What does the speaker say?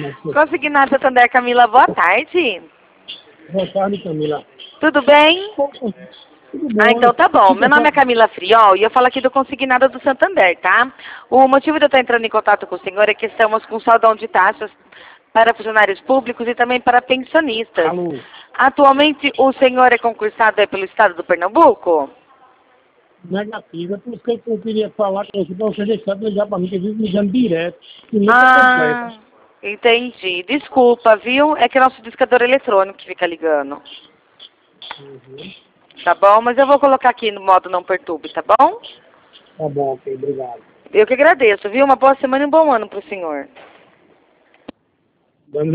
Consignado Santander, Camila, boa tarde. Boa tarde, Camila. Tudo bem? Tudo bom? Então tá bom. Meu nome é Camila Friol e eu falo aqui do Consignado do Santander, tá? O motivo de eu estar entrando em contato com o senhor é que estamos com saldão de taxas para funcionários públicos e também para pensionistas. Alô? Atualmente o senhor é concursado pelo estado do Pernambuco? Negativa, por isso que eu queria falar com você, para você deixar de ligar para mim, que vive me ligando direto, e nunca completa. Entendi. Desculpa, viu? É que é nosso discador eletrônico que fica ligando. Tá bom? Mas eu vou colocar aqui no modo não perturbe, tá bom? Tá bom, ok, obrigado. Eu que agradeço, viu? Uma boa semana e um bom ano pro senhor.